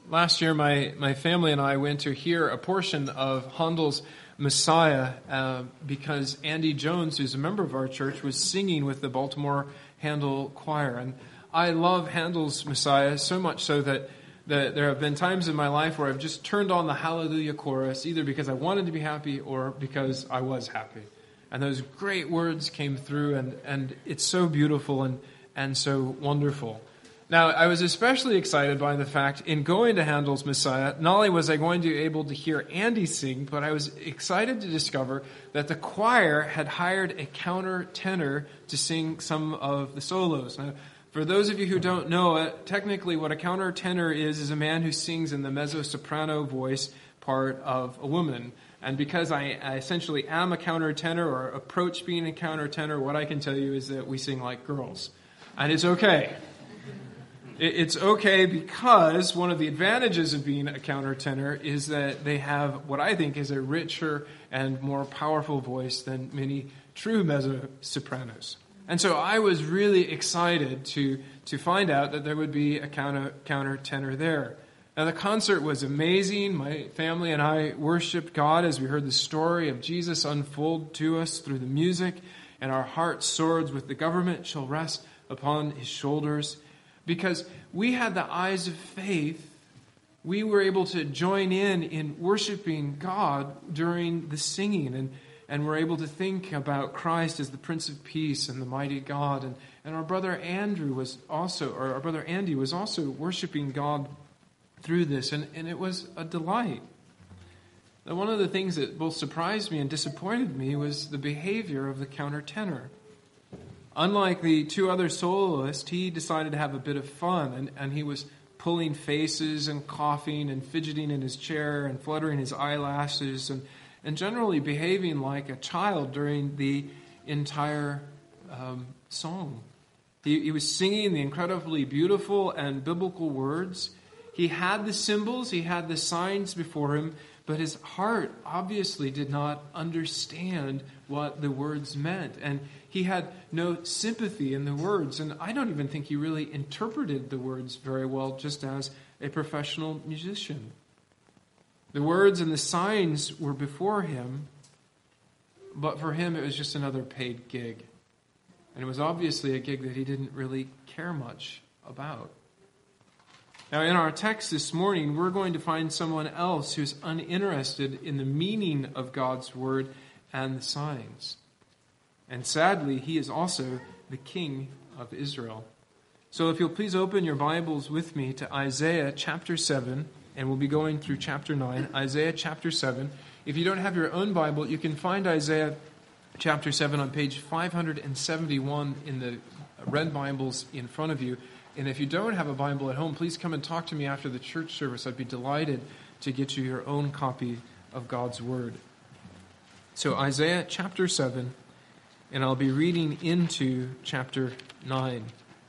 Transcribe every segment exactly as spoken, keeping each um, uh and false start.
Last year, my, my family and I went to hear a portion of Handel's Messiah uh, because Andy Jones, who's a member of our church, was singing with the Baltimore Handel Choir. And I love Handel's Messiah so much so that, that there have been times in my life where I've just turned on the Hallelujah chorus, either because I wanted to be happy or because I was happy. And those great words came through, and, and it's so beautiful and, and so wonderful. Now, I was especially excited by the fact in going to Handel's Messiah, not only was I going to be able to hear Andy sing, but I was excited to discover that the choir had hired a countertenor to sing some of the solos. Now, for those of you who don't know it, technically what a countertenor is, is a man who sings in the mezzo-soprano voice part of a woman. And because I, I essentially am a countertenor or approach being a countertenor, what I can tell you is that we sing like girls. And it's okay. It's okay because one of the advantages of being a countertenor is that they have what I think is a richer and more powerful voice than many true mezzo-sopranos. And so I was really excited to to find out that there would be a counter countertenor there. Now the concert was amazing. My family and I worshiped God as we heard the story of Jesus unfold to us through the music, and our hearts soared with the government shall rest upon his shoulders. Because we had the eyes of faith, we were able to join in in worshiping God during the singing, and, and we're able to think about Christ as the Prince of Peace and the mighty God. And, and our brother Andrew was also, or our brother Andy was also worshiping God through this, and, and it was a delight. Now, one of the things that both surprised me and disappointed me was the behavior of the countertenor. Unlike the two other soloists, he decided to have a bit of fun, and, and he was pulling faces and coughing and fidgeting in his chair and fluttering his eyelashes and, and generally behaving like a child during the entire um, song. He, he was singing the incredibly beautiful and biblical words. He had the symbols, he had the signs before him, but his heart obviously did not understand what the words meant. And he had no sympathy in the words. And I don't even think he really interpreted the words very well, just as a professional musician. The words and the signs were before him, but for him it was just another paid gig. And it was obviously a gig that he didn't really care much about. Now, in our text this morning, we're going to find someone else who's uninterested in the meaning of God's word and the signs. And sadly, he is also the king of Israel. So if you'll please open your Bibles with me to Isaiah chapter seven, and we'll be going through chapter nine, Isaiah chapter seven. If you don't have your own Bible, you can find Isaiah chapter seven on page five hundred seventy-one in the red Bibles in front of you. And if you don't have a Bible at home, please come and talk to me after the church service. I'd be delighted to get you your own copy of God's Word. So Isaiah chapter seven, and I'll be reading into chapter nine.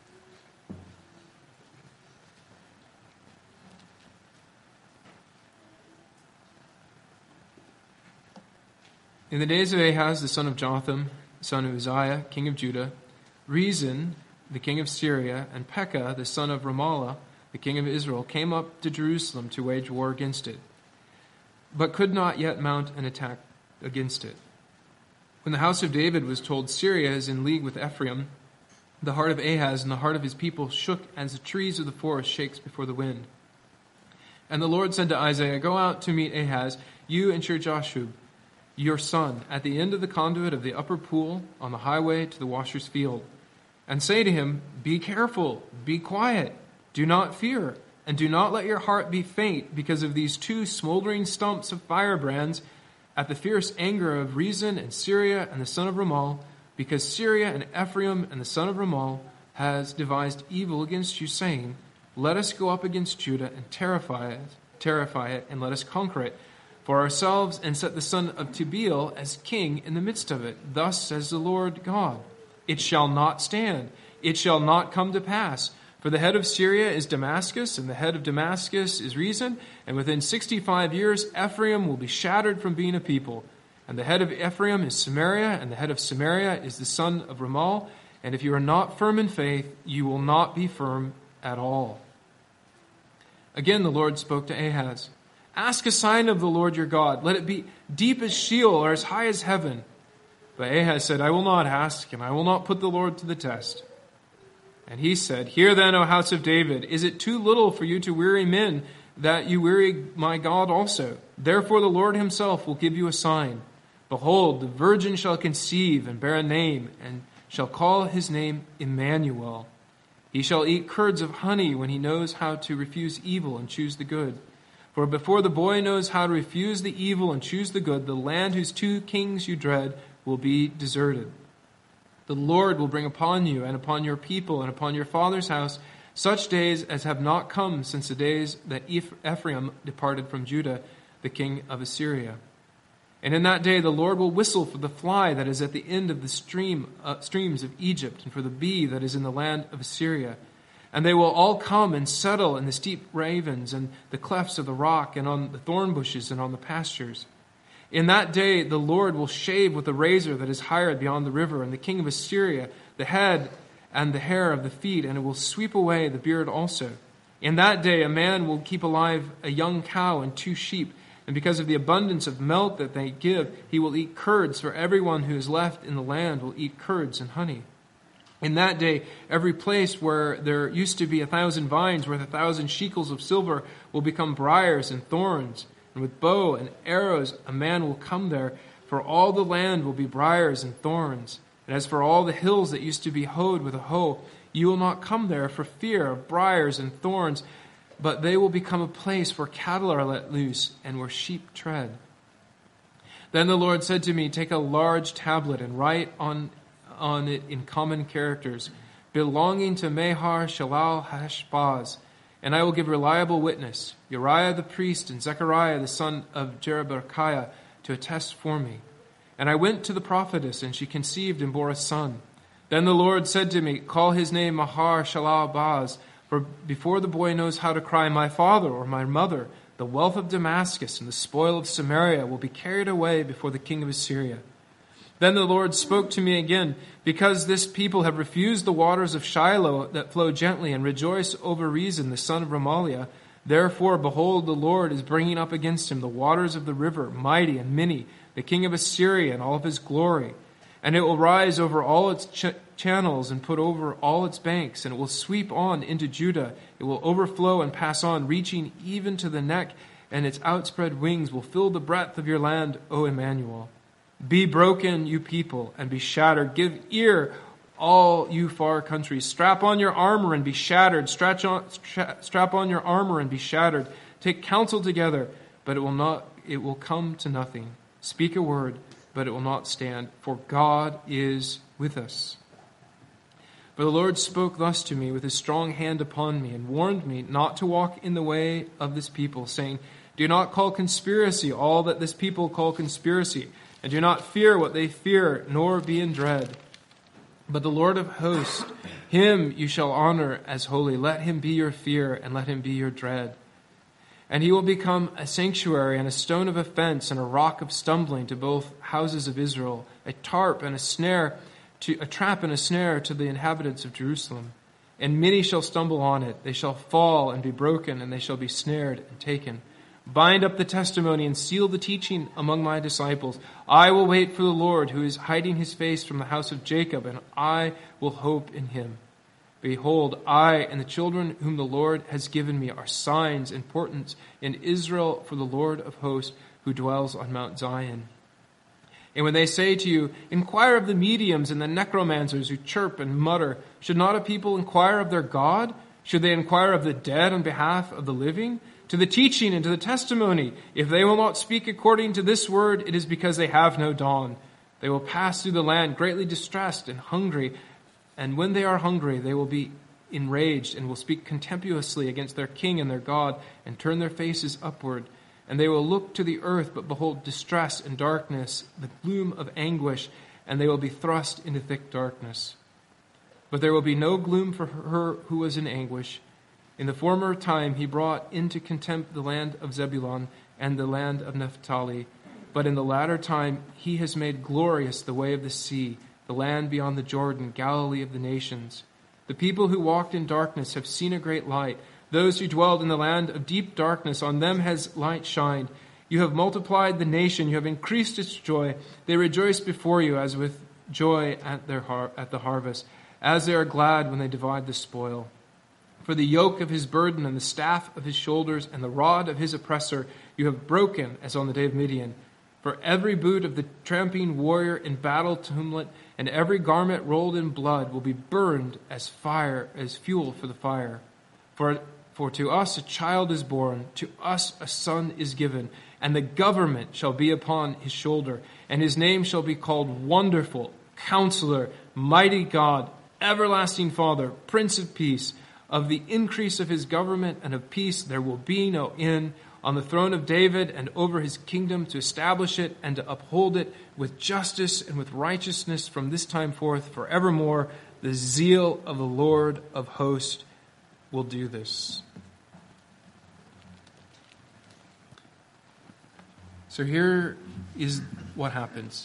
In the days of Ahaz, the son of Jotham, son of Uzziah, king of Judah, Rezin, the king of Syria, and Pekah, the son of Remaliah, the king of Israel, came up to Jerusalem to wage war against it, but could not yet mount an attack against it. When the house of David was told Syria is in league with Ephraim, the heart of Ahaz and the heart of his people shook as the trees of the forest shakes before the wind. And the Lord said to Isaiah, "Go out to meet Ahaz, you and Shir-Jashub, your son, at the end of the conduit of the upper pool on the highway to the washer's field. And say to him, be careful, be quiet, do not fear, and do not let your heart be faint because of these two smoldering stumps of firebrands at the fierce anger of Rezin and Syria and the son of Ramal, because Syria and Ephraim and the son of Ramal has devised evil against you, saying, let us go up against Judah and terrify it, terrify it, and let us conquer it for ourselves, and set the son of Tabeel as king in the midst of it. Thus says the Lord God, it shall not stand, it shall not come to pass. For the head of Syria is Damascus, and the head of Damascus is Rezin, and within sixty-five years Ephraim will be shattered from being a people. And the head of Ephraim is Samaria, and the head of Samaria is the son of Ramal. And if you are not firm in faith, you will not be firm at all. Again the Lord spoke to Ahaz, "Ask a sign of the Lord your God. Let it be deep as Sheol or as high as heaven." But Ahaz said, "I will not ask, and I will not put the Lord to the test." And he said, "Hear then, O house of David, is it too little for you to weary men, that you weary my God also? Therefore the Lord himself will give you a sign. Behold, the virgin shall conceive and bear a name, and shall call his name Emmanuel. He shall eat curds of honey when he knows how to refuse evil and choose the good. For before the boy knows how to refuse the evil and choose the good, the land whose two kings you dread will be deserted. The Lord will bring upon you and upon your people and upon your father's house such days as have not come since the days that Ephraim departed from Judah, the king of Assyria. And in that day the Lord will whistle for the fly that is at the end of the stream uh, streams of Egypt, and for the bee that is in the land of Assyria. And they will all come and settle in the steep ravens and the clefts of the rock, and on the thorn bushes and on the pastures. In that day the Lord will shave with a razor that is hired beyond the river, and the king of Assyria, the head and the hair of the feet, and it will sweep away the beard also. In that day a man will keep alive a young cow and two sheep, and because of the abundance of milk that they give, he will eat curds, for everyone who is left in the land will eat curds and honey. In that day, every place where there used to be a thousand vines worth a thousand shekels of silver will become briars and thorns. And with bow and arrows a man will come there, for all the land will be briars and thorns. And as for all the hills that used to be hoed with a hoe, you will not come there for fear of briars and thorns, but they will become a place where cattle are let loose and where sheep tread. Then the Lord said to me, "Take a large tablet and write on, on it in common characters, belonging to Mahar Shalal Hashbaz, and I will give reliable witness, Uriah the priest and Zechariah the son of Jerebekiah, to attest for me." And I went to the prophetess, and she conceived and bore a son. Then the Lord said to me, "Call his name Mahar Shalal Baz, for before the boy knows how to cry, 'My father,' or 'my mother,' the wealth of Damascus and the spoil of Samaria will be carried away before the king of Assyria." Then the Lord spoke to me again, "Because this people have refused the waters of Shiloh that flow gently, and rejoice over Rezin the son of Remaliah, therefore, behold, the Lord is bringing up against him the waters of the river, mighty and many, the king of Assyria and all of his glory. And it will rise over all its ch- channels and put over all its banks, and it will sweep on into Judah. It will overflow and pass on, reaching even to the neck, and its outspread wings will fill the breadth of your land, O Emmanuel. Be broken, you people, and be shattered. Give ear, all you far countries. Strap on your armor and be shattered. Stretch on, stra- strap on your armor and be shattered. Take counsel together, but it will not. It will come to nothing. Speak a word, but it will not stand, for God is with us. For the Lord spoke thus to me with his strong hand upon me, and warned me not to walk in the way of this people, saying, "Do not call conspiracy all that this people call conspiracy, and do not fear what they fear, nor be in dread. But the Lord of hosts, him you shall honor as holy. Let him be your fear, and let him be your dread. And he will become a sanctuary and a stone of offense and a rock of stumbling to both houses of Israel, a tarp and a snare, to a trap and a snare to the inhabitants of Jerusalem. And many shall stumble on it. They shall fall and be broken, and they shall be snared and taken. Bind up the testimony and seal the teaching among my disciples. I will wait for the Lord, who is hiding his face from the house of Jacob, and I will hope in him. Behold, I and the children whom the Lord has given me are signs and portents in Israel for the Lord of hosts, who dwells on Mount Zion. And when they say to you, inquire of the mediums and the necromancers who chirp and mutter, should not a people inquire of their God? Should they inquire of the dead on behalf of the living? To the teaching and to the testimony, if they will not speak according to this word, it is because they have no dawn. They will pass through the land greatly distressed and hungry, and when they are hungry, they will be enraged and will speak contemptuously against their king and their God and turn their faces upward. And they will look to the earth, but behold distress and darkness, the gloom of anguish, and they will be thrust into thick darkness. But there will be no gloom for her who was in anguish. In the former time he brought into contempt the land of Zebulun and the land of Naphtali. But in the latter time he has made glorious the way of the sea, the land beyond the Jordan, Galilee of the nations. The people who walked in darkness have seen a great light. Those who dwelled in the land of deep darkness, on them has light shined. You have multiplied the nation. You have increased its joy. They rejoice before you as with joy at their har- at the harvest, as they are glad when they divide the spoil. For the yoke of his burden and the staff of his shoulders and the rod of his oppressor you have broken as on the day of Midian. For every boot of the tramping warrior in battle tumult and every garment rolled in blood will be burned as fire, as fuel for the fire. For, for to us a child is born, to us a son is given, and the government shall be upon his shoulder, and his name shall be called Wonderful, Counselor, Mighty God, Everlasting Father, Prince of Peace. Of the increase of his government and of peace there will be no end, on the throne of David and over his kingdom, to establish it and to uphold it with justice and with righteousness from this time forth forevermore. The zeal of the Lord of hosts will do this. So here is what happens.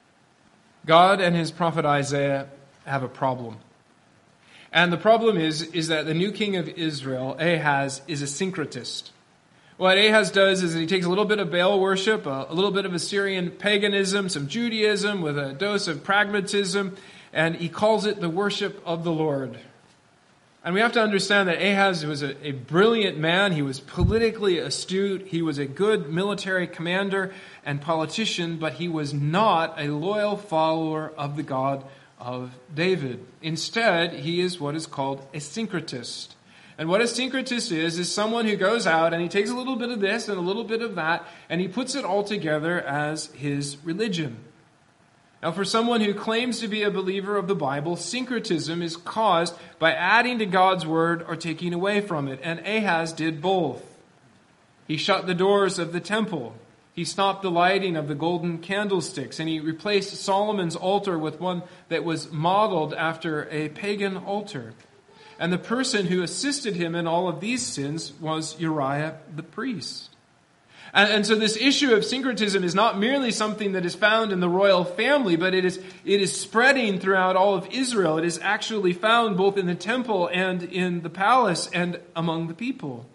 God and his prophet Isaiah have a problem. And the problem is, is that the new king of Israel, Ahaz, is a syncretist. What Ahaz does is he takes a little bit of Baal worship, a, a little bit of Assyrian paganism, some Judaism with a dose of pragmatism, and he calls it the worship of the Lord. And we have to understand that Ahaz was a, a brilliant man. He was politically astute. He was a good military commander and politician, but he was not a loyal follower of the God of David. Instead, he is what is called a syncretist. And what a syncretist is, is someone who goes out and he takes a little bit of this and a little bit of that, and he puts it all together as his religion. Now, for someone who claims to be a believer of the Bible, syncretism is caused by adding to God's word or taking away from it. And Ahaz did both. He shut the doors of the temple. He stopped the lighting of the golden candlesticks, and he replaced Solomon's altar with one that was modeled after a pagan altar. And the person who assisted him in all of these sins was Uriah the priest. And, and so this issue of syncretism is not merely something that is found in the royal family, but it is, it is spreading throughout all of Israel. It is actually found both in the temple and in the palace and among the people.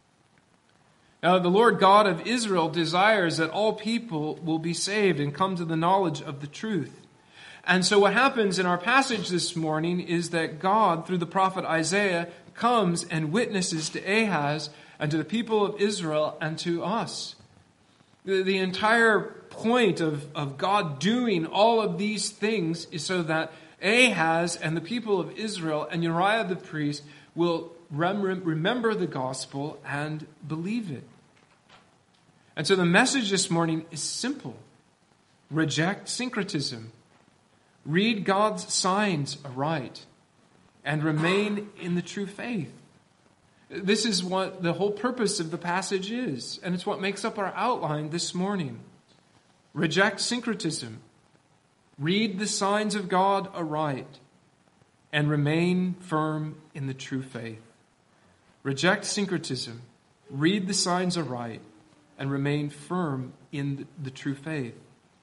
Now, the Lord God of Israel desires that all people will be saved and come to the knowledge of the truth. And so what happens in our passage this morning is that God, through the prophet Isaiah, comes and witnesses to Ahaz and to the people of Israel and to us. The, the entire point of, of God doing all of these things is so that Ahaz and the people of Israel and Uriah the priest will rem- remember the gospel and believe it. And so the message this morning is simple. Reject syncretism. Read God's signs aright. And remain in the true faith. This is what the whole purpose of the passage is. And it's what makes up our outline this morning. Reject syncretism. Read the signs of God aright. And remain firm in the true faith. Reject syncretism. Read the signs aright. And remain firm in the true faith.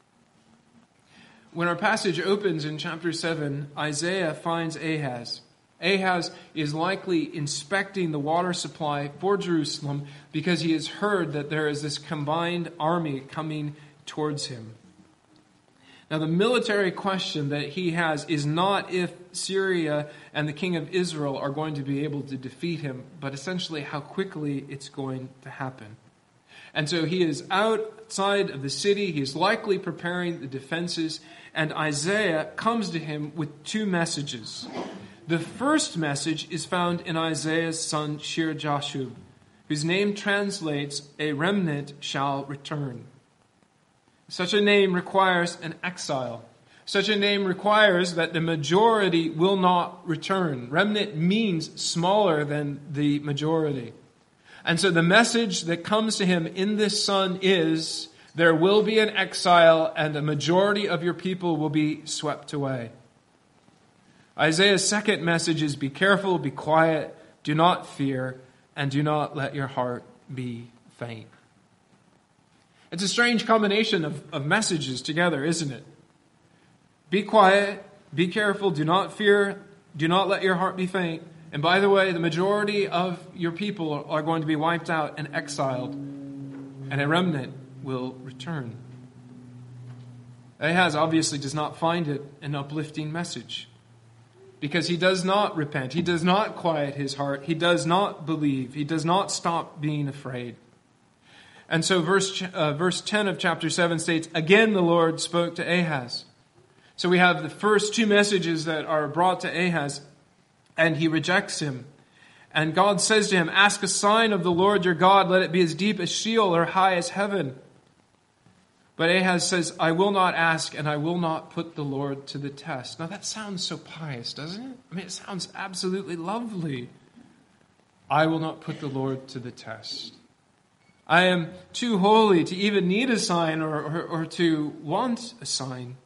When our passage opens in chapter seven, Isaiah finds Ahaz. Ahaz is likely inspecting the water supply for Jerusalem because he has heard that there is this combined army coming towards him. Now, the military question that he has is not if Syria and the king of Israel are going to be able to defeat him, but essentially how quickly it's going to happen. And so he is outside of the city. He is likely preparing the defenses. And Isaiah comes to him with two messages. The first message is found in Isaiah's son Shear-Jashub, whose name translates, "A remnant shall return." Such a name requires an exile. Such a name requires that the majority will not return. Remnant means smaller than the majority. And so the message that comes to him in this son is, there will be an exile and a majority of your people will be swept away. Isaiah's second message is, be careful, be quiet, do not fear, and do not let your heart be faint. It's a strange combination of, of messages together, isn't it? Be quiet, be careful, do not fear, do not let your heart be faint, And by the way, the majority of your people are going to be wiped out and exiled, and a remnant will return. Ahaz obviously does not find it an uplifting message, because he does not repent. He does not quiet his heart. He does not believe. He does not stop being afraid. And so verse, uh, verse ten of chapter seven states, again the Lord spoke to Ahaz. So we have the first two messages that are brought to Ahaz, and he rejects him. And God says to him, ask a sign of the Lord your God, let it be as deep as Sheol or high as heaven. But Ahaz says, I will not ask, and I will not put the Lord to the test. Now that sounds so pious, doesn't it? I mean, it sounds absolutely lovely. I will not put the Lord to the test. I am too holy to even need a sign or, or, or to want a sign.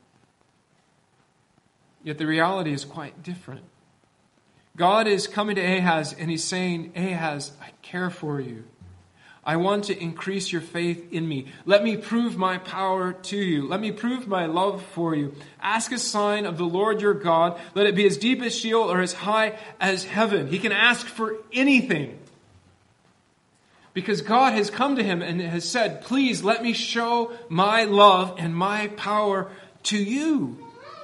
Yet the reality is quite different. God is coming to Ahaz and he's saying, Ahaz, I care for you. I want to increase your faith in me. Let me prove my power to you. Let me prove my love for you. Ask a sign of the Lord your God. Let it be as deep as Sheol or as high as heaven. He can ask for anything, because God has come to him and has said, please let me show my love and my power to you.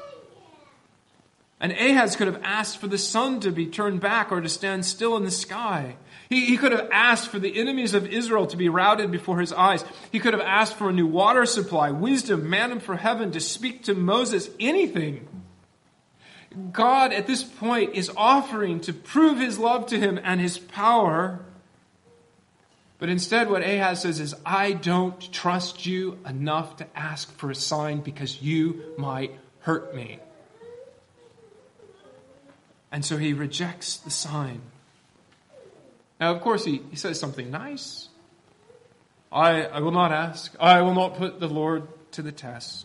And Ahaz could have asked for the sun to be turned back or to stand still in the sky. He, he could have asked for the enemies of Israel to be routed before his eyes. He could have asked for a new water supply, wisdom, manna from heaven, to speak to Moses, anything. God at this point is offering to prove his love to him and his power. But instead what Ahaz says is, I don't trust you enough to ask for a sign because you might hurt me. And so he rejects the sign. Now, of course, he, he says something nice. I, I will not ask. I will not put the Lord to the test.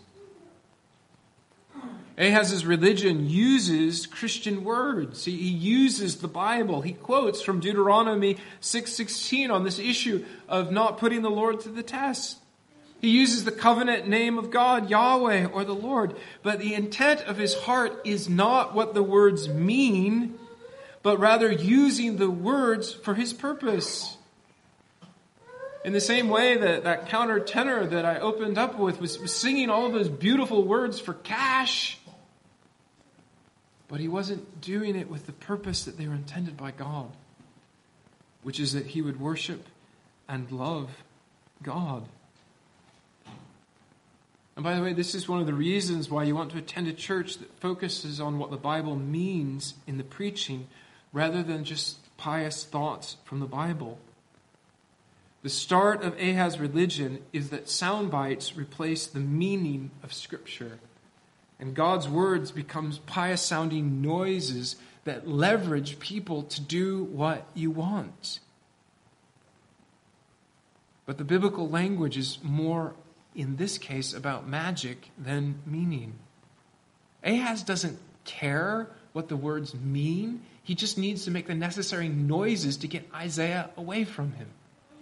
Ahaz's religion uses Christian words. He, he uses the Bible. He quotes from Deuteronomy six sixteen on this issue of not putting the Lord to the test. He uses the covenant name of God, Yahweh, or the Lord. But the intent of his heart is not what the words mean, but rather using the words for his purpose. In the same way that that counter tenor that I opened up with was, was singing all of those beautiful words for cash, but he wasn't doing it with the purpose that they were intended by God, which is that he would worship and love God. And by the way, this is one of the reasons why you want to attend a church that focuses on what the Bible means in the preaching rather than just pious thoughts from the Bible. The start of Ahaz's religion is that sound bites replace the meaning of Scripture. And God's words becomes pious-sounding noises that leverage people to do what you want. But the biblical language is more, in this case, about magic than meaning. Ahaz doesn't care what the words mean. He just needs to make the necessary noises to get Isaiah away from him.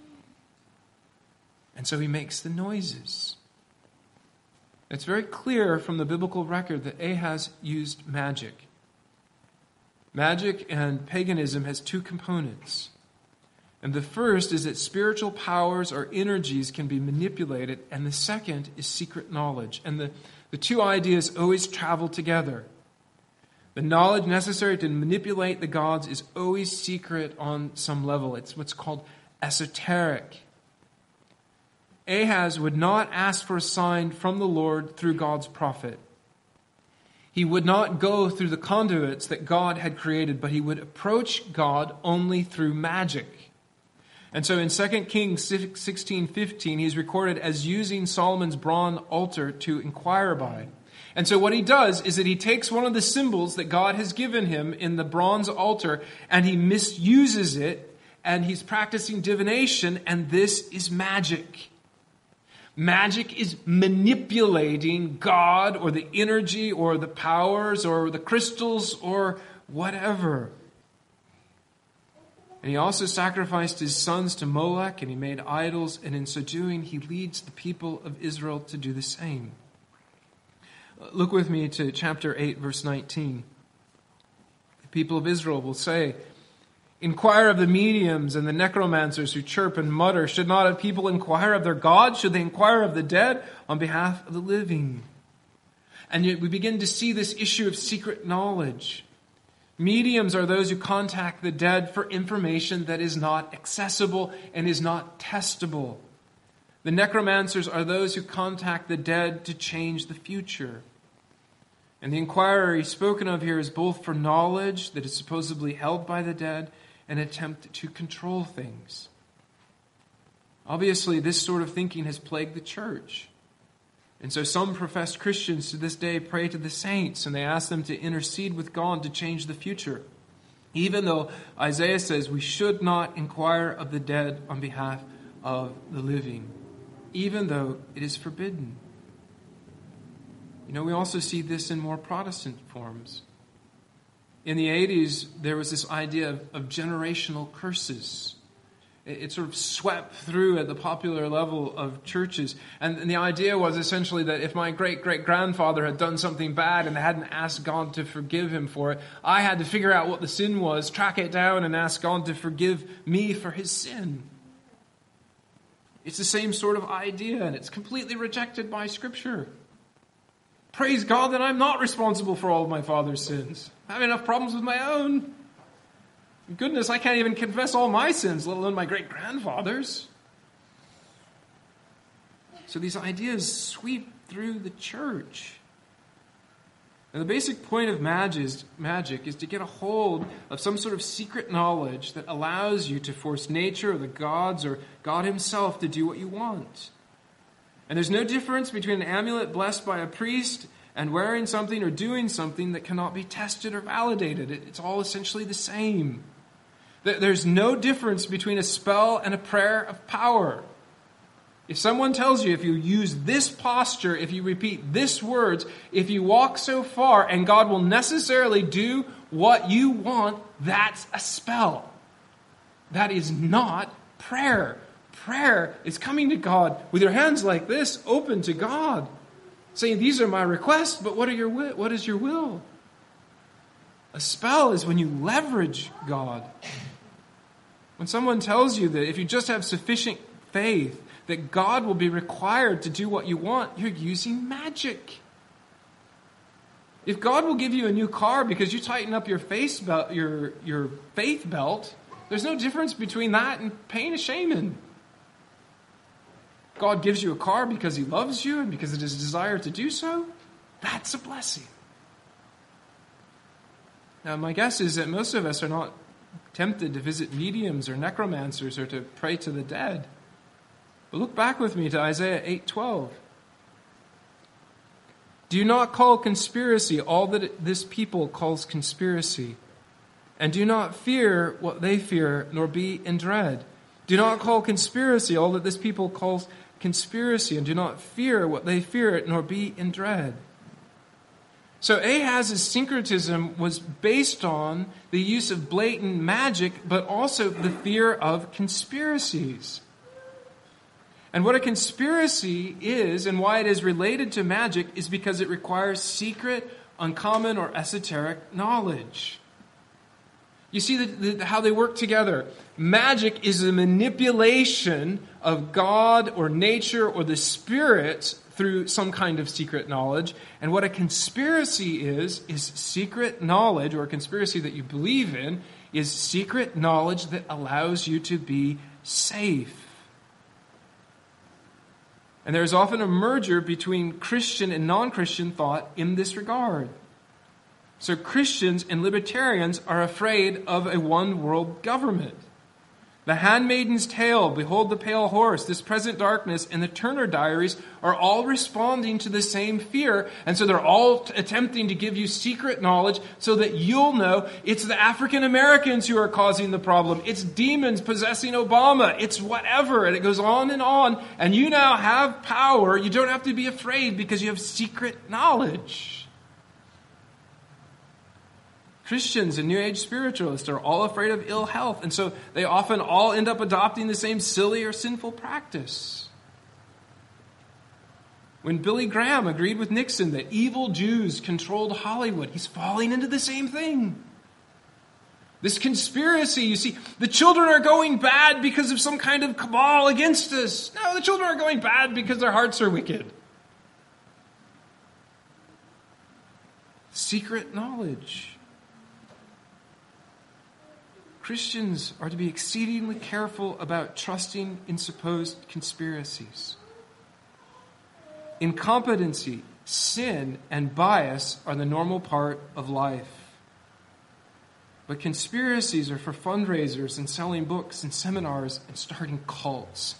And so he makes the noises. It's very clear from the biblical record that Ahaz used magic. Magic and paganism has two components. And the first is that spiritual powers or energies can be manipulated, and the second is secret knowledge. And the, the two ideas always travel together. The knowledge necessary to manipulate the gods is always secret on some level. It's what's called esoteric. Ahaz would not ask for a sign from the Lord through God's prophet. He would not go through the conduits that God had created, but he would approach God only through magic. And so in Second Kings sixteen fifteen, he's recorded as using Solomon's bronze altar to inquire by. And so what he does is that he takes one of the symbols that God has given him in the bronze altar and he misuses it, and he's practicing divination, and this is magic. Magic is manipulating God or the energy or the powers or the crystals or whatever. And he also sacrificed his sons to Molech, and he made idols, and in so doing he leads the people of Israel to do the same. Look with me to chapter eight, verse nineteen. The people of Israel will say, Inquire of the mediums and the necromancers who chirp and mutter. Should not have people inquire of their God? Should they inquire of the dead on behalf of the living? And yet we begin to see this issue of secret knowledge. Mediums are those who contact the dead for information that is not accessible and is not testable. The necromancers are those who contact the dead to change the future. And the inquiry spoken of here is both for knowledge that is supposedly held by the dead and an attempt to control things. Obviously, this sort of thinking has plagued the church. And so some professed Christians to this day pray to the saints and they ask them to intercede with God to change the future. Even though Isaiah says we should not inquire of the dead on behalf of the living. Even though it is forbidden. You know, we also see this in more Protestant forms. In the eighties, there was this idea of, of generational curses. It, it sort of swept through at the popular level of churches. And, and the idea was essentially that if my great-great-grandfather had done something bad and they hadn't asked God to forgive him for it, I had to figure out what the sin was, track it down, and ask God to forgive me for his sin. It's the same sort of idea, and it's completely rejected by Scripture. Praise God that I'm not responsible for all of my father's sins. I have enough problems with my own. Goodness, I can't even confess all my sins, let alone my great-grandfather's. So these ideas sweep through the church. And the basic point of magic is, magic is to get a hold of some sort of secret knowledge that allows you to force nature or the gods or God himself to do what you want. And there's no difference between an amulet blessed by a priest and wearing something or doing something that cannot be tested or validated. It's all essentially the same. There's no difference between a spell and a prayer of power. If someone tells you if you use this posture, if you repeat this words, if you walk so far, and God will necessarily do what you want, that's a spell. That is not prayer. Prayer is coming to God with your hands like this, open to God, saying, these are my requests, but what are your what is your will? A spell is when you leverage God. When someone tells you that if you just have sufficient faith, that God will be required to do what you want, you're using magic. If God will give you a new car because you tighten up your face belt, your, your faith belt, there's no difference between that and paying a shaman. God gives you a car because he loves you and because it is his desire to do so, that's a blessing. Now, my guess is that most of us are not tempted to visit mediums or necromancers or to pray to the dead. But look back with me to Isaiah eight twelve. Do you not call conspiracy all that this people calls conspiracy? And do not fear what they fear, nor be in dread. Do not call conspiracy all that this people calls conspiracy, and do not fear what they fear, nor be in dread. So Ahaz's syncretism was based on the use of blatant magic, but also the fear of conspiracies. And what a conspiracy is and why it is related to magic is because it requires secret, uncommon, or esoteric knowledge. You see the, the, how they work together. Magic is a manipulation of God or nature or the spirits through some kind of secret knowledge. And what a conspiracy is, is secret knowledge, or a conspiracy that you believe in, is secret knowledge that allows you to be safe. And there is often a merger between Christian and non-Christian thought in this regard. So Christians and libertarians are afraid of a one-world government. The Handmaid's Tale, Behold the Pale Horse, This Present Darkness, and the Turner Diaries are all responding to the same fear. And so they're all t- attempting to give you secret knowledge so that you'll know it's the African Americans who are causing the problem. It's demons possessing Obama. It's whatever. And it goes on and on. And you now have power. You don't have to be afraid because you have secret knowledge. Christians and New Age spiritualists are all afraid of ill health, and so they often all end up adopting the same silly or sinful practice. When Billy Graham agreed with Nixon that evil Jews controlled Hollywood, he's falling into the same thing. This conspiracy, you see, the children are going bad because of some kind of cabal against us. No, the children are going bad because their hearts are wicked. Secret knowledge. Christians are to be exceedingly careful about trusting in supposed conspiracies. Incompetency, sin, and bias are the normal part of life. But conspiracies are for fundraisers and selling books and seminars and starting cults.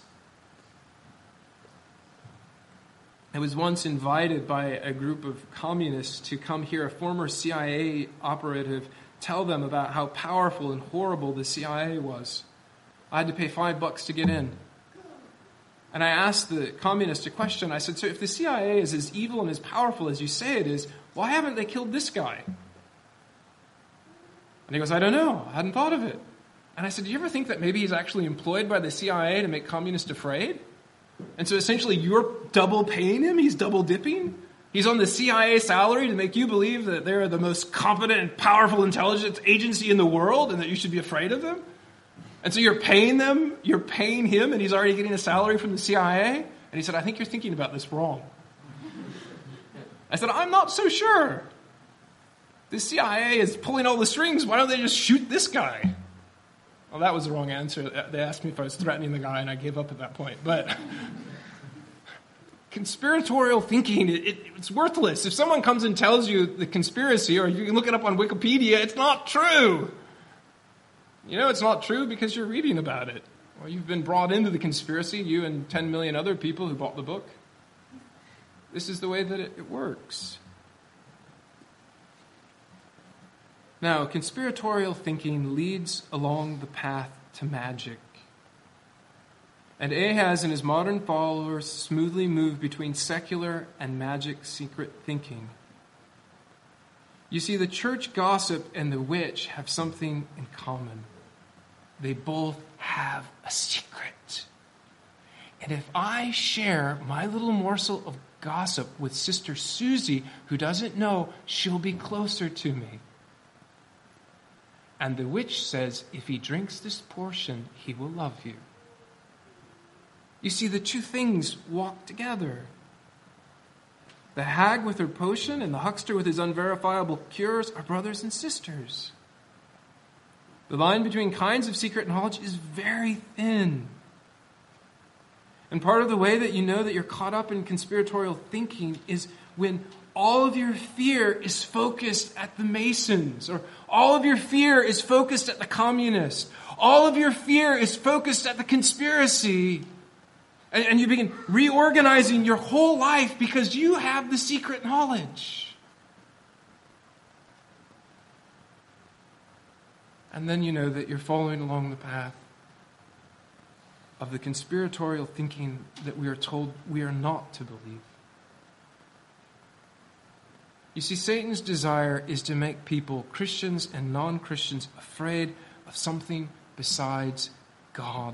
I was once invited by a group of communists to come hear a former C I A operative tell them about how powerful and horrible the C I A was. I had to pay five bucks to get in. And I asked the communist a question. I said, so if the C I A is as evil and as powerful as you say it is, why haven't they killed this guy? And he goes, I don't know. I hadn't thought of it. And I said, do you ever think that maybe he's actually employed by the C I A to make communists afraid? And so essentially you're double paying him? He's double dipping? He's on the C I A salary to make you believe that they're the most competent and powerful intelligence agency in the world and that you should be afraid of them? And so you're paying them, you're paying him, and he's already getting a salary from the C I A? And he said, I think you're thinking about this wrong. I said, I'm not so sure. The C I A is pulling all the strings. Why don't they just shoot this guy? Well, that was the wrong answer. They asked me if I was threatening the guy, and I gave up at that point. But conspiratorial thinking, it, it, it's worthless. If someone comes and tells you the conspiracy, or you can look it up on Wikipedia, it's not true. You know it's not true because you're reading about it. Or you've been brought into the conspiracy, you and ten million other people who bought the book. This is the way that it, it works. Now, conspiratorial thinking leads along the path to magic. And Ahaz and his modern followers smoothly move between secular and magic secret thinking. You see, the church gossip and the witch have something in common. They both have a secret. And if I share my little morsel of gossip with Sister Susie, who doesn't know, she'll be closer to me. And the witch says, if he drinks this portion, he will love you. You see, the two things walk together. The hag with her potion and the huckster with his unverifiable cures are brothers and sisters. The line between kinds of secret knowledge is very thin. And part of the way that you know that you're caught up in conspiratorial thinking is when all of your fear is focused at the Masons, or all of your fear is focused at the communists. All of your fear is focused at the conspiracy. And, and you begin reorganizing your whole life because you have the secret knowledge. And then you know that you're following along the path of the conspiratorial thinking that we are told we are not to believe. You see, Satan's desire is to make people, Christians and non-Christians, afraid of something besides God.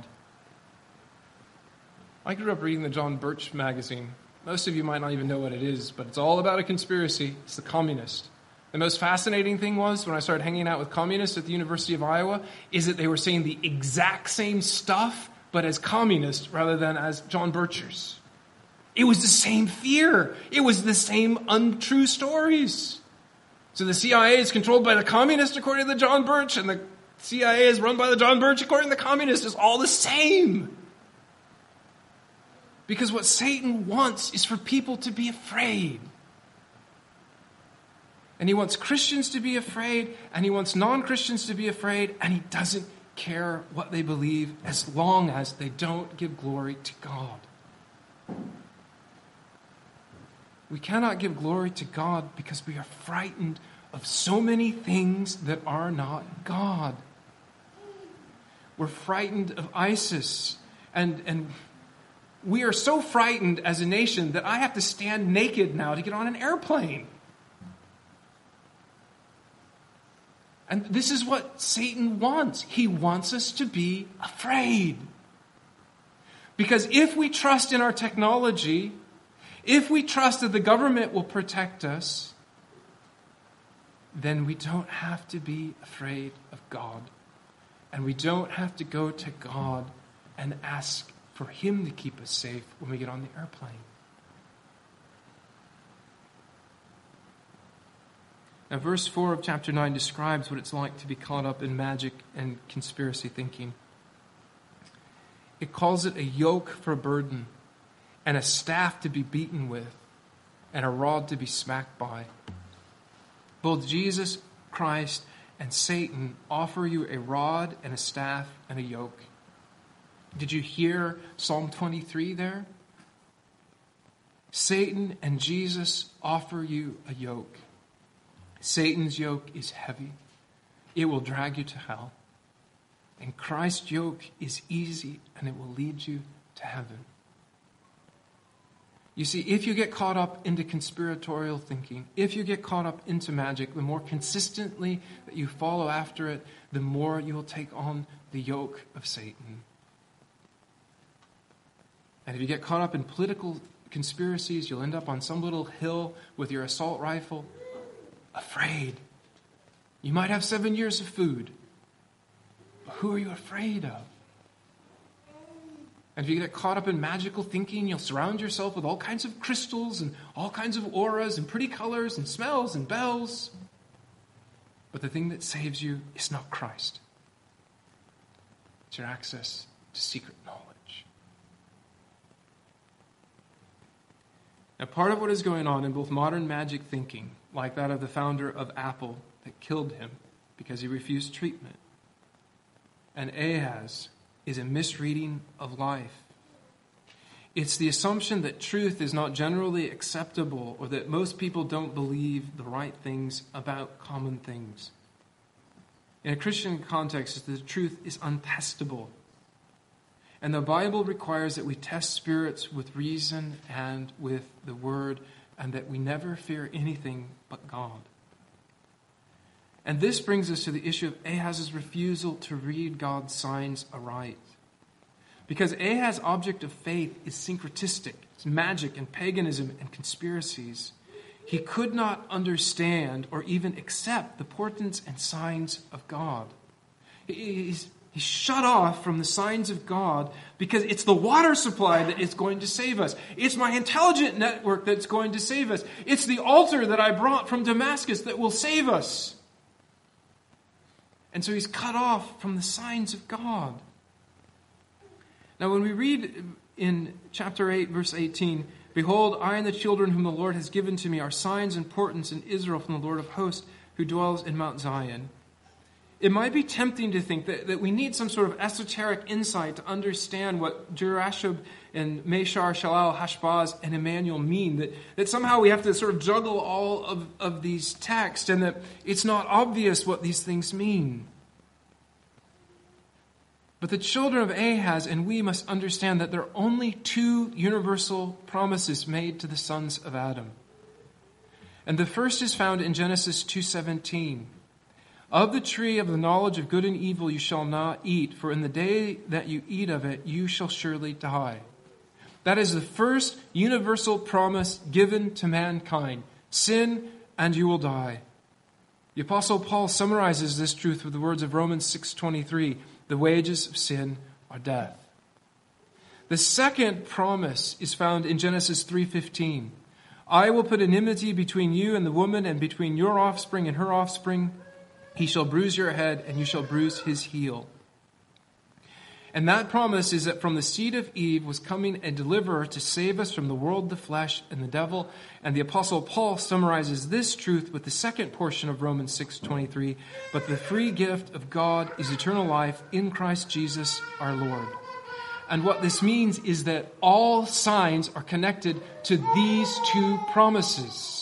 I grew up reading the John Birch magazine. Most of you might not even know what it is, but it's all about a conspiracy. It's the communist. The most fascinating thing was, when I started hanging out with communists at the University of Iowa, is that they were saying the exact same stuff, but as communists rather than as John Birchers. It was the same fear. It was the same untrue stories. So the C I A is controlled by the communists according to the John Birch, and the C I A is run by the John Birch according to the communists. It's all the same. Because what Satan wants is for people to be afraid. And he wants Christians to be afraid, and he wants non-Christians to be afraid, and he doesn't care what they believe as long as they don't give glory to God. We cannot give glory to God because we are frightened of so many things that are not God. We're frightened of ISIS, and, and we are so frightened as a nation that I have to stand naked now to get on an airplane. And this is what Satan wants. He wants us to be afraid. Because if we trust in our technology, if we trust that the government will protect us, then we don't have to be afraid of God. And we don't have to go to God and ask for him to keep us safe when we get on the airplane. Now, verse four of chapter nine describes what it's like to be caught up in magic and conspiracy thinking. It calls it a yoke for a burden, and a staff to be beaten with, and a rod to be smacked by. Both Jesus Christ and Satan offer you a rod and a staff and a yoke. Did you hear Psalm twenty-three there? Satan and Jesus offer you a yoke. Satan's yoke is heavy. It will drag you to hell. And Christ's yoke is easy, and it will lead you to heaven. You see, if you get caught up into conspiratorial thinking, if you get caught up into magic, the more consistently that you follow after it, the more you will take on the yoke of Satan. And if you get caught up in political conspiracies, you'll end up on some little hill with your assault rifle, afraid. You might have seven years of food, but who are you afraid of? And if you get caught up in magical thinking, you'll surround yourself with all kinds of crystals and all kinds of auras and pretty colors and smells and bells. But the thing that saves you is not Christ. It's your access to secret knowledge. Now, part of what is going on in both modern magic thinking, like that of the founder of Apple that killed him because he refused treatment, and Ahaz, is a misreading of life. It's the assumption that truth is not generally acceptable, or that most people don't believe the right things about common things. In a Christian context, the truth is untestable. And the Bible requires that we test spirits with reason and with the Word, and that we never fear anything but God. And this brings us to the issue of Ahaz's refusal to read God's signs aright. Because Ahaz's object of faith is syncretistic, it's magic and paganism and conspiracies. He could not understand or even accept the portents and signs of God. He's, he's shut off from the signs of God because it's the water supply that is going to save us. It's my intelligent network that's going to save us. It's the altar that I brought from Damascus that will save us. And so he's cut off from the signs of God. Now, when we read in chapter eight, verse eighteen, "Behold, I and the children whom the Lord has given to me are signs and portents in Israel from the Lord of hosts who dwells in Mount Zion," it might be tempting to think that, that we need some sort of esoteric insight to understand what Jurashub and Meshar, Shalal, Hashbaz, and Emmanuel mean. That, that somehow we have to sort of juggle all of, of these texts, and that it's not obvious what these things mean. But the children of Ahaz and we must understand that there are only two universal promises made to the sons of Adam. And the first is found in Genesis two seventeen. "Of the tree of the knowledge of good and evil you shall not eat, for in the day that you eat of it you shall surely die." That is the first universal promise given to mankind. Sin and you will die. The Apostle Paul summarizes this truth with the words of Romans six twenty-three. "The wages of sin are death." The second promise is found in Genesis three fifteen. "I will put enmity between you and the woman, and between your offspring and her offspring. He shall bruise your head, and you shall bruise his heel." And that promise is that from the seed of Eve was coming a deliverer to save us from the world, the flesh, and the devil. And the Apostle Paul summarizes this truth with the second portion of Romans six twenty-three. "But the free gift of God is eternal life in Christ Jesus our Lord." And what this means is that all signs are connected to these two promises.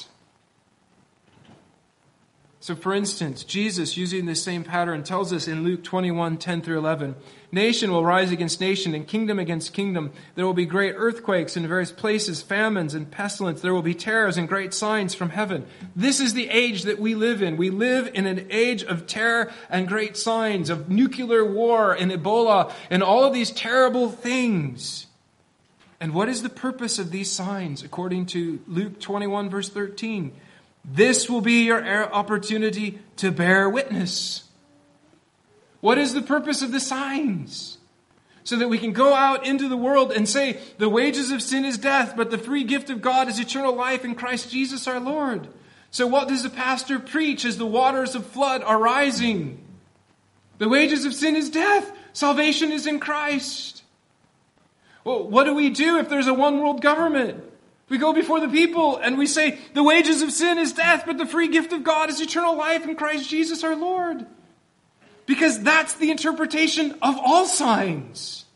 So, for instance, Jesus, using this same pattern, tells us in Luke twenty-one, ten through eleven, "Nation will rise against nation and kingdom against kingdom. There will be great earthquakes in various places, famines and pestilence. There will be terrors and great signs from heaven." This is the age that we live in. We live in an age of terror and great signs, of nuclear war and Ebola and all of these terrible things. And what is the purpose of these signs, according to Luke twenty-one, verse thirteen? This will be your opportunity to bear witness. What is the purpose of the signs? So that we can go out into the world and say, the wages of sin is death, but the free gift of God is eternal life in Christ Jesus our Lord. So what does the pastor preach as the waters of flood are rising? The wages of sin is death. Salvation is in Christ. Well, what do we do if there's a one world government? We go before the people and we say, the wages of sin is death, but the free gift of God is eternal life in Christ Jesus our Lord. Because that's the interpretation of all signs.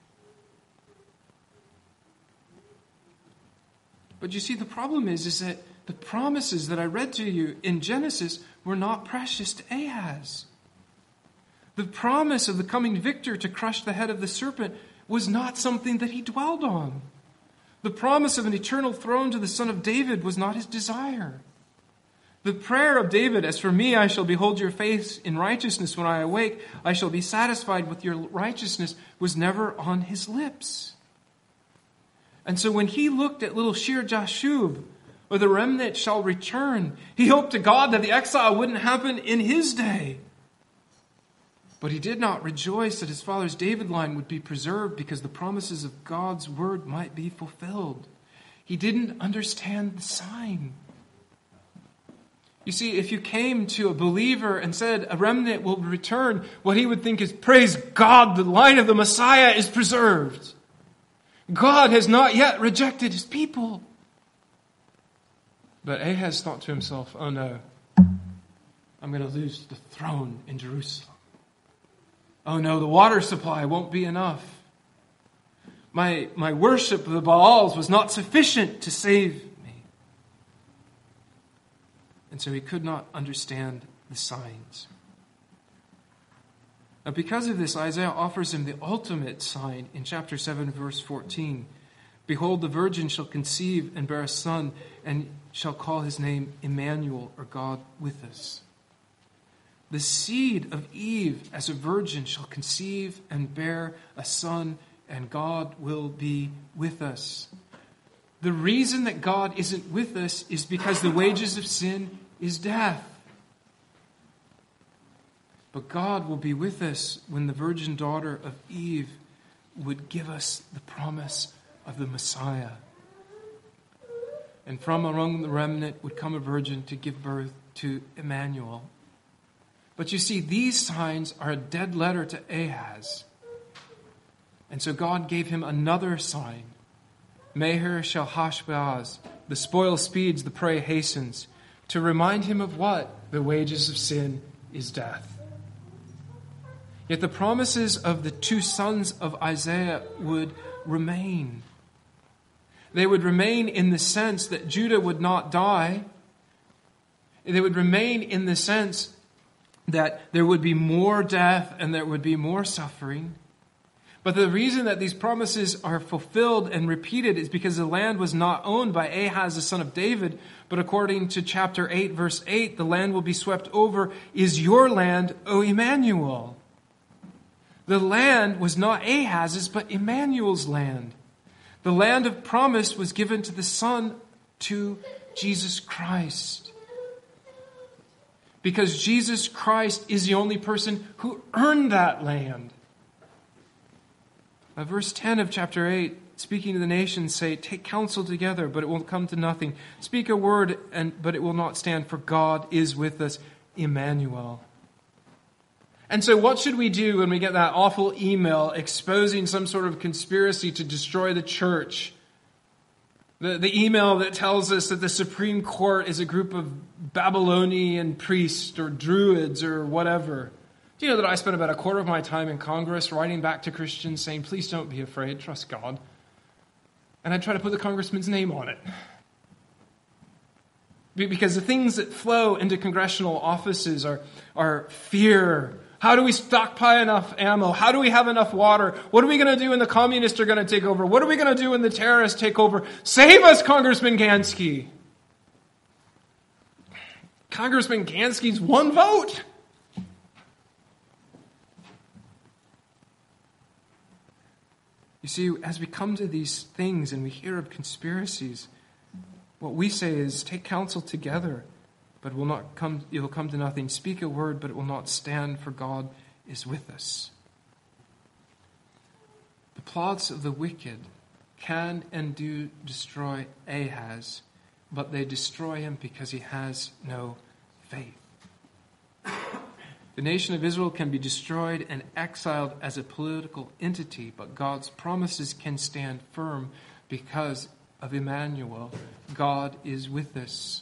But you see, the problem is, is that the promises that I read to you in Genesis were not precious to Ahaz. The promise of the coming victor to crush the head of the serpent was not something that he dwelled on. The promise of an eternal throne to the son of David was not his desire. The prayer of David, as for me, I shall behold your face in righteousness when I awake, I shall be satisfied with your righteousness, was never on his lips. And so when he looked at little Shir Jashub, or the remnant shall return, he hoped to God that the exile wouldn't happen in his day. But he did not rejoice that his father's David line would be preserved because the promises of God's word might be fulfilled. He didn't understand the sign. You see, if you came to a believer and said a remnant will return, what he would think is, praise God, the line of the Messiah is preserved. God has not yet rejected his people. But Ahaz thought to himself, oh no, I'm going to lose the throne in Jerusalem. Oh no, the water supply won't be enough. My, my worship of the Baals was not sufficient to save me. And so he could not understand the signs. Now because of this, Isaiah offers him the ultimate sign in chapter seven, verse fourteen. Behold, the virgin shall conceive and bear a son, and shall call his name Emmanuel, or God with us. The seed of Eve as a virgin shall conceive and bear a son, and God will be with us. The reason that God isn't with us is because the wages of sin is death. But God will be with us when the virgin daughter of Eve would give us the promise of the Messiah. And from among the remnant would come a virgin to give birth to Emmanuel. But you see, these signs are a dead letter to Ahaz. And so God gave him another sign. Meher shel hashbaz, the spoil speeds, the prey hastens, to remind him of what? The wages of sin is death. Yet the promises of the two sons of Isaiah would remain. They would remain in the sense that Judah would not die. They would remain in the sense that there would be more death and there would be more suffering. But the reason that these promises are fulfilled and repeated is because the land was not owned by Ahaz, the son of David, but according to chapter eight, verse eight, the land will be swept over, is your land, O Emmanuel. The land was not Ahaz's, but Emmanuel's land. The land of promise was given to the Son, to Jesus Christ. Because Jesus Christ is the only person who earned that land. Uh, verse ten of chapter eight, speaking to the nations, say, take counsel together, but it will come to nothing. Speak a word, and but it will not stand, for God is with us, Emmanuel. And so what should we do when we get that awful email exposing some sort of conspiracy to destroy the church? The, the email that tells us that the Supreme Court is a group of Babylonian priests or druids or whatever. Do you know that I spent about a quarter of my time in Congress writing back to Christians saying, please don't be afraid, trust God. And I try to put the congressman's name on it. Because the things that flow into congressional offices are, are fear. How do we stockpile enough ammo? How do we have enough water? What are we going to do when the communists are going to take over? What are we going to do when the terrorists take over? Save us, Congressman Gansky. Congressman Gansky's one vote. You see, as we come to these things and we hear of conspiracies, what we say is take counsel together. but will not come, it will come to nothing. Speak a word, but it will not stand, for God is with us. The plots of the wicked can and do destroy Ahaz, but they destroy him because he has no faith. The nation of Israel can be destroyed and exiled as a political entity, but God's promises can stand firm because of Emmanuel. God is with us.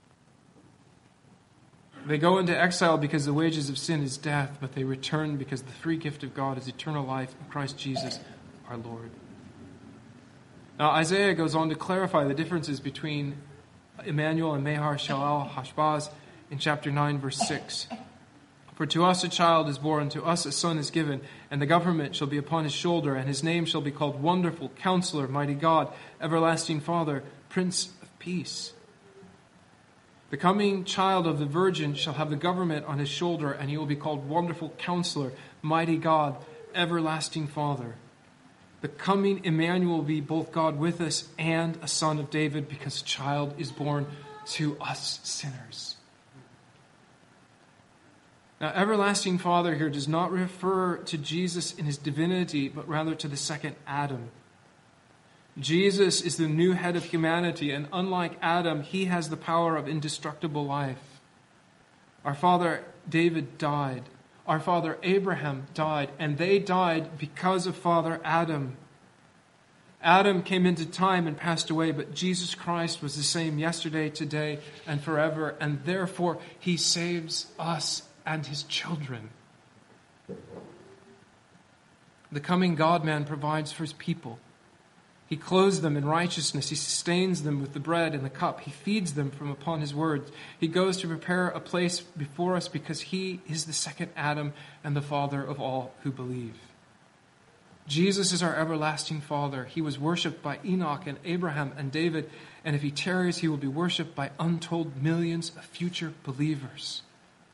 They go into exile because the wages of sin is death, but they return because the free gift of God is eternal life in Christ Jesus our Lord. Now Isaiah goes on to clarify the differences between Emmanuel and Mahar Shalal Hashbaz in chapter nine, verse six. For to us a child is born, to us a son is given, and the government shall be upon his shoulder, and his name shall be called Wonderful, Counselor, Mighty God, Everlasting Father, Prince of Peace. The coming child of the Virgin shall have the government on his shoulder, and he will be called Wonderful Counselor, Mighty God, Everlasting Father. The coming Emmanuel will be both God with us and a son of David, because a child is born to us sinners. Now, Everlasting Father here does not refer to Jesus in his divinity, but rather to the second Adam. Jesus is the new head of humanity, and unlike Adam, he has the power of indestructible life. Our father David died. Our father Abraham died, and they died because of Father Adam. Adam came into time and passed away, but Jesus Christ was the same yesterday, today, and forever, and therefore he saves us and his children. The coming God-man provides for his people. He clothes them in righteousness. He sustains them with the bread and the cup. He feeds them from upon his word. He goes to prepare a place before us because he is the second Adam and the father of all who believe. Jesus is our everlasting Father. He was worshipped by Enoch and Abraham and David, and if he tarries, he will be worshipped by untold millions of future believers.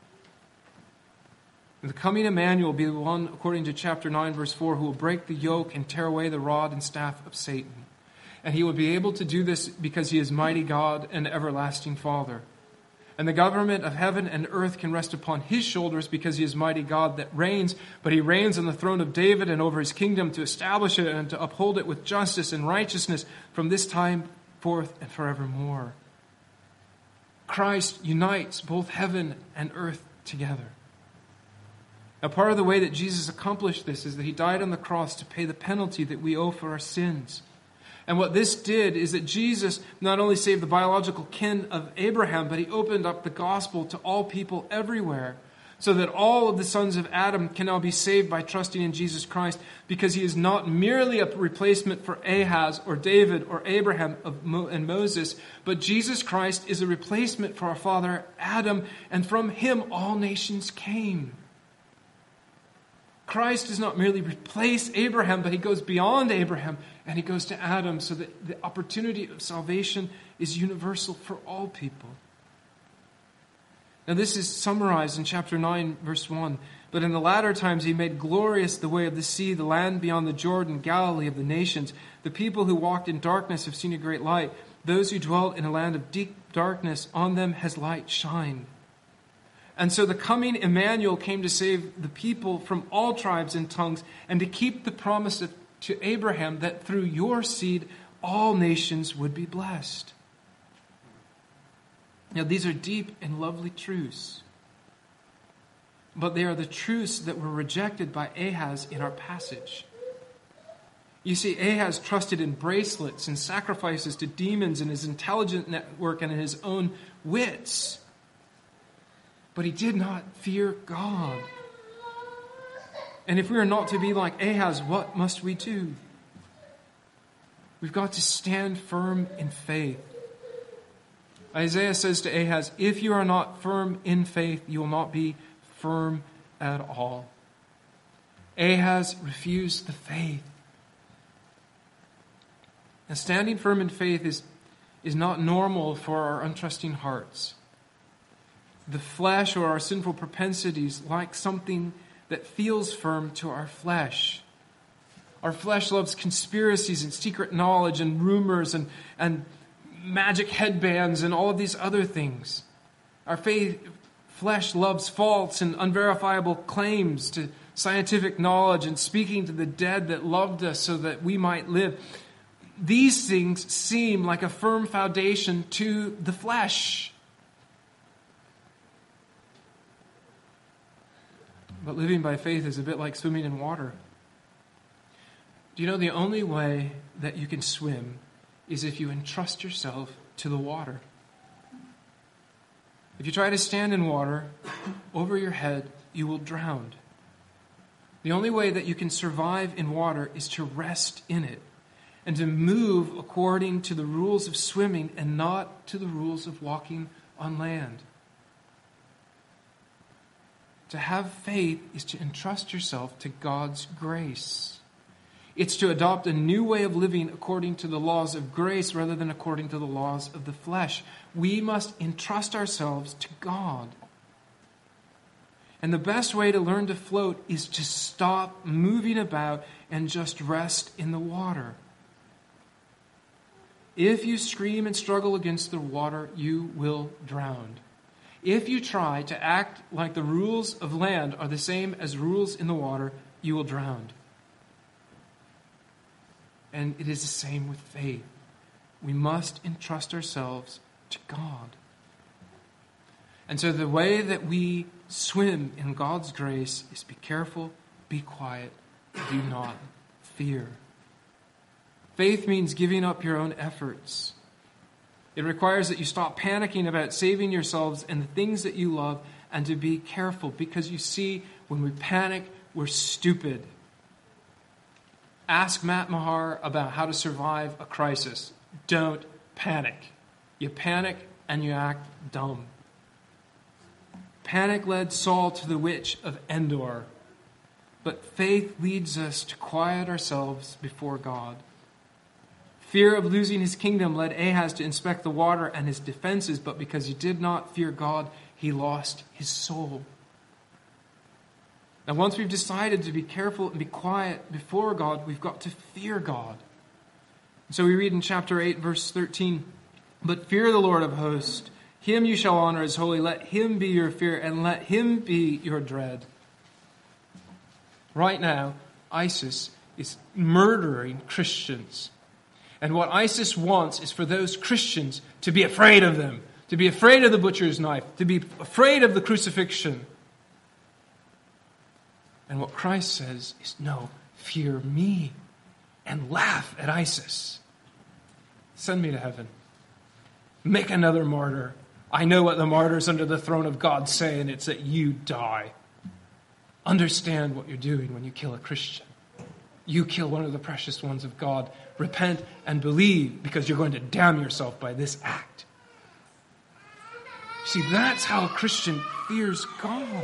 The coming Emmanuel will be the one, according to chapter nine, verse four, who will break the yoke and tear away the rod and staff of Satan. And he will be able to do this because he is mighty God and everlasting Father. And the government of heaven and earth can rest upon his shoulders because he is mighty God that reigns, but he reigns on the throne of David and over his kingdom to establish it and to uphold it with justice and righteousness from this time forth and forevermore. Christ unites both heaven and earth together. Now, part of the way that Jesus accomplished this is that he died on the cross to pay the penalty that we owe for our sins. And what this did is that Jesus not only saved the biological kin of Abraham, but he opened up the gospel to all people everywhere, so that all of the sons of Adam can now be saved by trusting in Jesus Christ, because he is not merely a replacement for Ahaz or David or Abraham and Moses, but Jesus Christ is a replacement for our father Adam, and from him all nations came. Christ does not merely replace Abraham, but he goes beyond Abraham and he goes to Adam, so that the opportunity of salvation is universal for all people. Now this is summarized in chapter nine, verse one. But in the latter times he made glorious the way of the sea, the land beyond the Jordan, Galilee of the nations. The people who walked in darkness have seen a great light. Those who dwelt in a land of deep darkness, on them has light shined. And so the coming Emmanuel came to save the people from all tribes and tongues, and to keep the promise of, to Abraham that through your seed all nations would be blessed. Now these are deep and lovely truths, but they are the truths that were rejected by Ahaz in our passage. You see, Ahaz trusted in bracelets and sacrifices to demons and his intelligence network and in his own wits. But he did not fear God. And if we are not to be like Ahaz, what must we do? We've got to stand firm in faith. Isaiah says to Ahaz, if you are not firm in faith, you will not be firm at all. Ahaz refused the faith. And standing firm in faith is, is not normal for our untrusting hearts. The flesh or our sinful propensities like something that feels firm to our flesh. Our flesh loves conspiracies and secret knowledge and rumors and, and magic headbands and all of these other things. Our faith, flesh loves false and unverifiable claims to scientific knowledge and speaking to the dead that loved us so that we might live. These things seem like a firm foundation to the flesh. But living by faith is a bit like swimming in water. Do you know the only way that you can swim is if you entrust yourself to the water? If you try to stand in water over your head, you will drown. The only way that you can survive in water is to rest in it and to move according to the rules of swimming and not to the rules of walking on land. To have faith is to entrust yourself to God's grace. It's to adopt a new way of living according to the laws of grace rather than according to the laws of the flesh. We must entrust ourselves to God. And the best way to learn to float is to stop moving about and just rest in the water. If you scream and struggle against the water, you will drown. If you try to act like the rules of land are the same as rules in the water, you will drown. And it is the same with faith. We must entrust ourselves to God. And so the way that we swim in God's grace is be careful, be quiet, do not fear. Faith means giving up your own efforts. It requires that you stop panicking about saving yourselves and the things that you love and to be careful, because you see, when we panic, we're stupid. Ask Matt Mahar about how to survive a crisis. Don't panic. You panic and you act dumb. Panic led Saul to the witch of Endor, but faith leads us to quiet ourselves before God. Fear of losing his kingdom led Ahaz to inspect the water and his defenses, but because he did not fear God, he lost his soul. Now, once we've decided to be careful and be quiet before God, we've got to fear God. So we read in chapter eight, verse thirteen, "But fear the Lord of hosts. Him you shall honor as holy. Let him be your fear, and let him be your dread." Right now, ISIS is murdering Christians. And what ISIS wants is for those Christians to be afraid of them, to be afraid of the butcher's knife, to be afraid of the crucifixion. And what Christ says is, no, fear me and laugh at ISIS. Send me to heaven. Make another martyr. I know what the martyrs under the throne of God say, and it's that you die. Understand what you're doing when you kill a Christian. You kill one of the precious ones of God. Repent and believe, because you're going to damn yourself by this act. See, that's how a Christian fears God.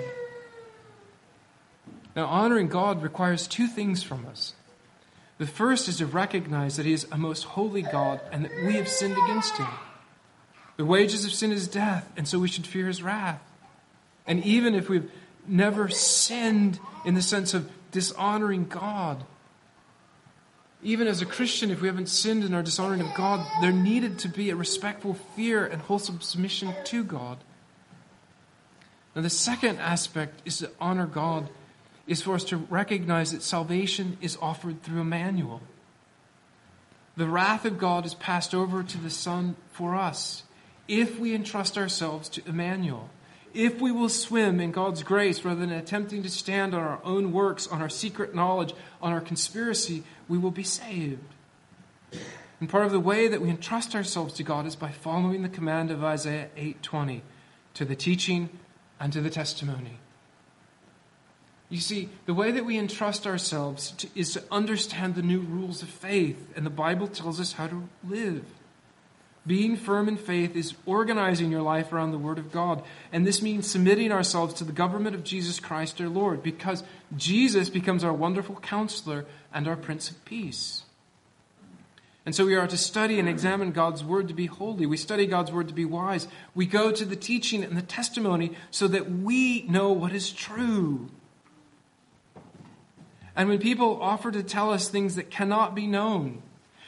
Now, honoring God requires two things from us. The first is to recognize that he is a most holy God and that we have sinned against him. The wages of sin is death, and so we should fear his wrath. And even if we've never sinned in the sense of dishonoring God, even as a Christian, if we haven't sinned in our dishonoring of God, there needed to be a respectful fear and wholesome submission to God. Now, the second aspect is to honor God, is for us to recognize that salvation is offered through Emmanuel. The wrath of God is passed over to the Son for us if we entrust ourselves to Emmanuel. If we will swim in God's grace rather than attempting to stand on our own works, on our secret knowledge, on our conspiracy, we will be saved. And part of the way that we entrust ourselves to God is by following the command of Isaiah eight twenty, to the teaching and to the testimony. You see, the way that we entrust ourselves to, is to understand the new rules of faith, and the Bible tells us how to live. Being firm in faith is organizing your life around the Word of God. And this means submitting ourselves to the government of Jesus Christ our Lord, because Jesus becomes our wonderful counselor and our Prince of Peace. And so we are to study and examine God's Word to be holy. We study God's Word to be wise. We go to the teaching and the testimony so that we know what is true. And when people offer to tell us things that cannot be known,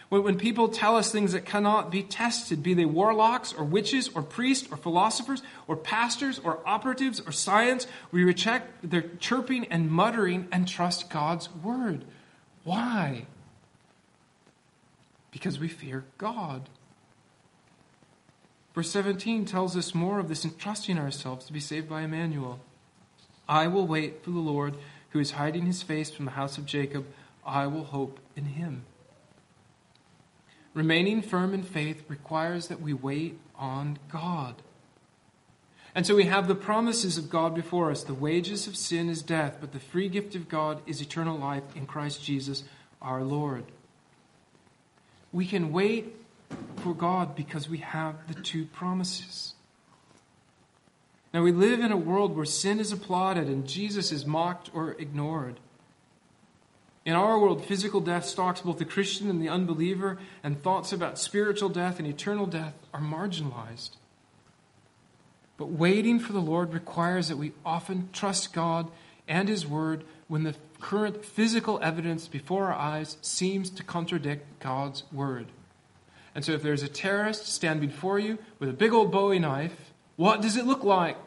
When, when people tell us things that cannot be tested, be they warlocks or witches or priests or philosophers or pastors or operatives or science, we reject their chirping and muttering and trust God's word. Why? Because we fear God. Verse seventeen tells us more of this entrusting ourselves to be saved by Emmanuel. I will wait for the Lord who is hiding his face from the house of Jacob. I will hope in him. Remaining firm in faith requires that we wait on God. And so we have the promises of God before us. The wages of sin is death, but the free gift of God is eternal life in Christ Jesus our Lord. We can wait for God because we have the two promises. Now we live in a world where sin is applauded and Jesus is mocked or ignored. In our world, physical death stalks both the Christian and the unbeliever, and thoughts about spiritual death and eternal death are marginalized. But waiting for the Lord requires that we often trust God and his word when the current physical evidence before our eyes seems to contradict God's word. And so if there's a terrorist stand before you with a big old Bowie knife, what does it look like?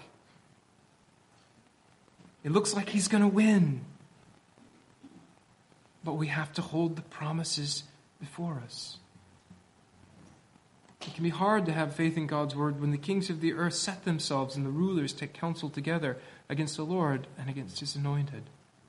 It looks like he's going to win. But we have to hold the promises before us. It can be hard to have faith in God's word when the kings of the earth set themselves and the rulers take counsel together against the Lord and against his anointed.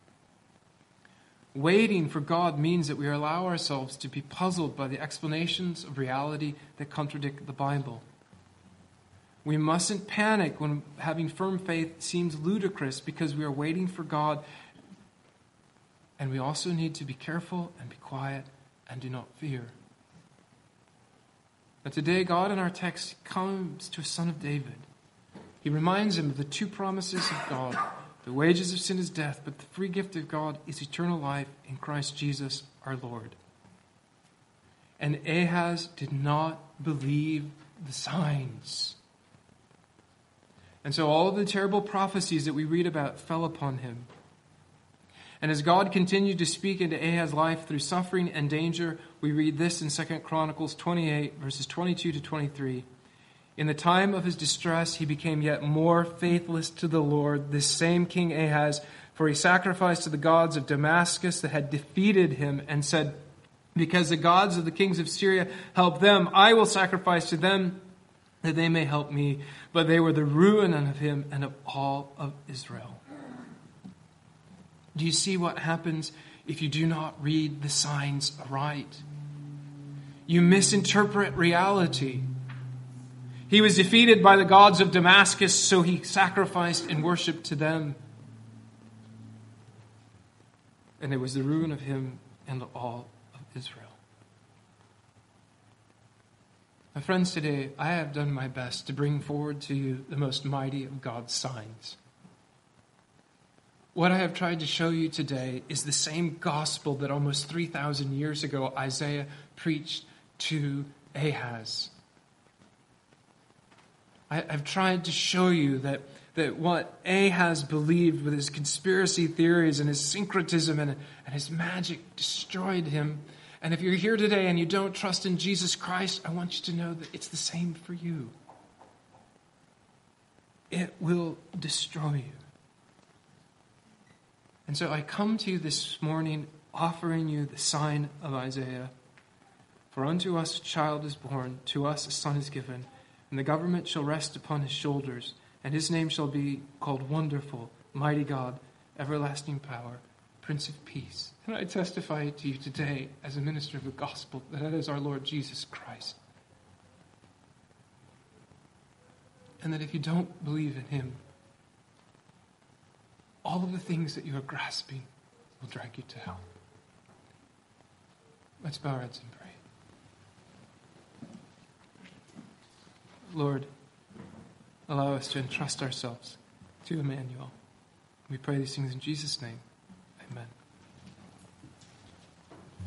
Waiting for God means that we allow ourselves to be puzzled by the explanations of reality that contradict the Bible. We mustn't panic when having firm faith seems ludicrous because we are waiting for God. And we also need to be careful and be quiet and do not fear. But today, God in our text comes to a son of David. He reminds him of the two promises of God. The wages of sin is death, but the free gift of God is eternal life in Christ Jesus our Lord. And Ahaz did not believe the signs. And so all of the terrible prophecies that we read about fell upon him. And as God continued to speak into Ahaz's life through suffering and danger, we read this in Second Chronicles twenty-eight, verses twenty-two to twenty-three. In the time of his distress, he became yet more faithless to the Lord, this same King Ahaz, for he sacrificed to the gods of Damascus that had defeated him and said, because the gods of the kings of Syria help them, I will sacrifice to them that they may help me. But they were the ruin of him and of all of Israel. Do you see what happens if you do not read the signs aright? You misinterpret reality. He was defeated by the gods of Damascus, so he sacrificed and worshipped to them. And it was the ruin of him and of all of Israel. My friends, today I have done my best to bring forward to you the most mighty of God's signs. What I have tried to show you today is the same gospel that almost three thousand years ago Isaiah preached to Ahaz. I, I've tried to show you that, that what Ahaz believed with his conspiracy theories and his syncretism and, and his magic destroyed him. And if you're here today and you don't trust in Jesus Christ, I want you to know that it's the same for you. It will destroy you. And so I come to you this morning offering you the sign of Isaiah. For unto us a child is born, to us a son is given, and the government shall rest upon his shoulders, and his name shall be called Wonderful, Mighty God, Everlasting Power, Prince of Peace. And I testify to you today as a minister of the gospel that that is our Lord Jesus Christ. And that if you don't believe in him, all of the things that you are grasping will drag you to hell. Let's bow our heads and pray. Lord, allow us to entrust ourselves to Emmanuel. We pray these things in Jesus' name. Amen.